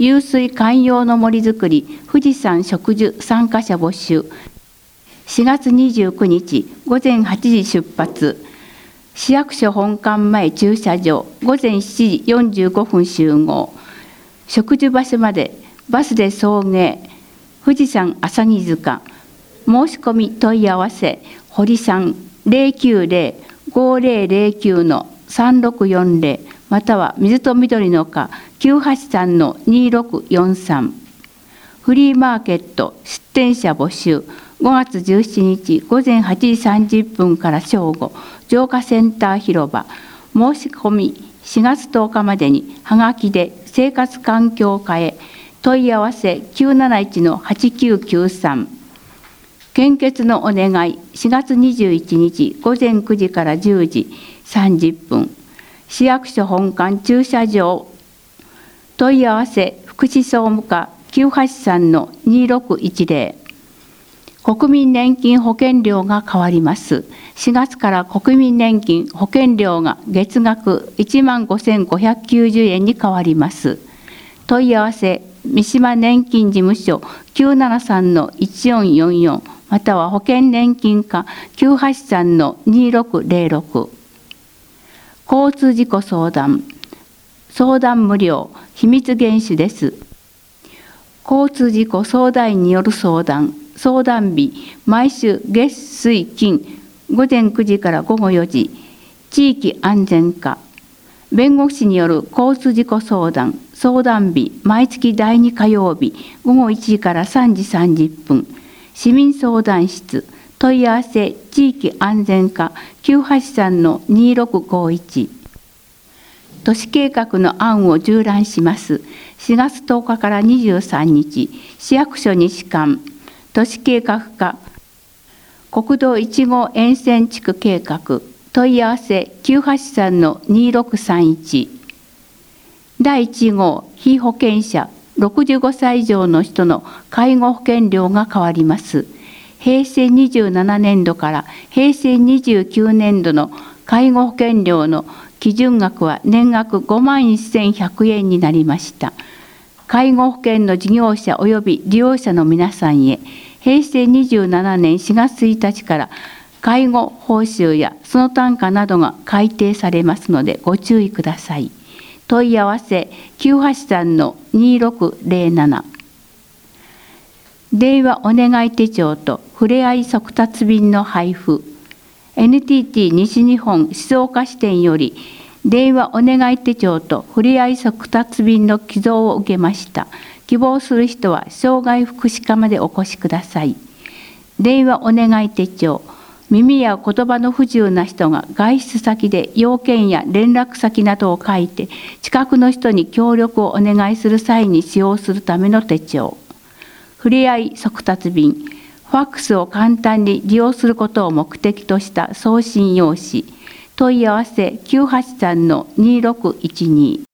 湧水観葉の森づくり富士山植樹参加者募集。4月29日午前8時出発。市役所本館前駐車場、午前7時45分集合。植樹場所までバスで送迎。富士山朝木塚。申し込み問い合わせ堀さん 090-5009-3640 または水と緑の課 983-2643。フリーマーケット出店者募集。5月17日午前8時30分から正午、浄化センター広場。申し込み4月10日までにはがきで生活環境課へ。問い合わせ 971-8993。献血のお願い4月21日午前9時から10時30分。市役所本館駐車場。問い合わせ福祉総務課 983-2610。国民年金保険料が変わります。4月から国民年金保険料が月額 15,590 円に変わります。問い合わせ三島年金事務所 973-1444 または保険年金課 983-2606。交通事故相談。相談無料、秘密厳守です。交通事故相談員による相談。相談日、毎週月水金、午前9時から午後4時。地域安全課。弁護士による交通事故相談。相談日、毎月第2火曜日、午後1時から3時30分。市民相談室。問い合わせ、地域安全課 983-2651。都市計画の案を縦覧します。4月10日から23日、市役所西館。都市計画課。国道1号沿線地区計画。問い合わせ 983-2631。第1号被保険者65歳以上の人の介護保険料が変わります。平成27年度から平成29年度の介護保険料の基準額は年額 51,100 円になりました。介護保険の事業者及び利用者の皆さんへ、平成27年4月1日から介護報酬やその単価などが改定されますのでご注意ください。問い合わせ 983-2607。電話お願い手帳とふれあい速達便の配布。NTT 西日本静岡支店より電話お願い手帳とふれあい速達便の寄贈を受けました。希望する人は障害福祉課までお越しください。電話お願い手帳。耳や言葉の不自由な人が外出先で要件や連絡先などを書いて近くの人に協力をお願いする際に使用するための手帳。ふれあい速達便。ファックスを簡単に利用することを目的とした送信用紙。問い合わせ 983-2612。